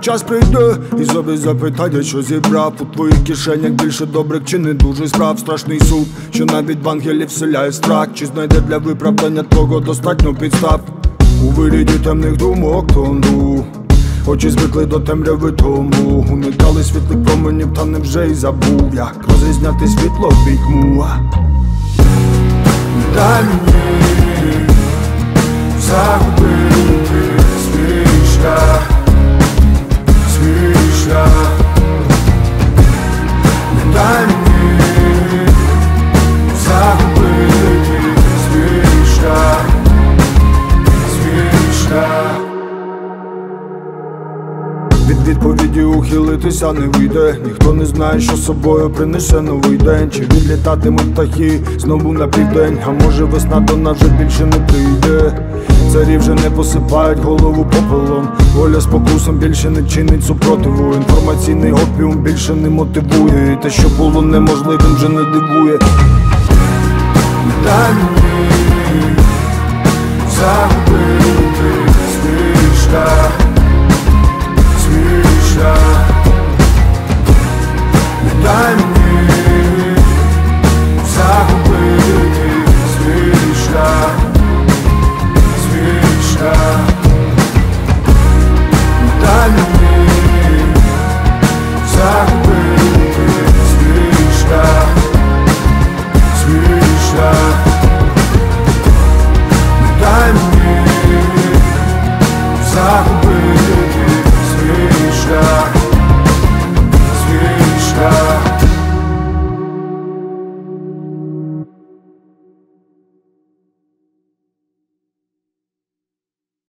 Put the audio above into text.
час прийде і собі запитання, що зібрав у твоїх кишенях більше добрих чи не дуже справ. Страшний суд, що навіть в ангелів вселяє страх. Чи знайде для виправдання твого достатньо підстав? У вигляді темних думок тону, очі звикли до темряви, тому уникали світлих променів, та невже й забув, як розрізняти світло від тьму. Дай мені загубити свій шлях, свій шлях. Дай мені загубити свій шлях, свій шлях. Від відповіді ухилитися не вийде. Ніхто не знає, що собою принесе новий день. Чи відлітатимуть птахи знову на південь, а може весна до нас вже більше не прийде. Царі вже не посипають голову попелом, воля спокусом більше не чинить супротиву. Інформаційний опіум більше не мотивує, і те, що було неможливим, вже не дивує. Дай мені загубити свій шлях, свій шлях. Дай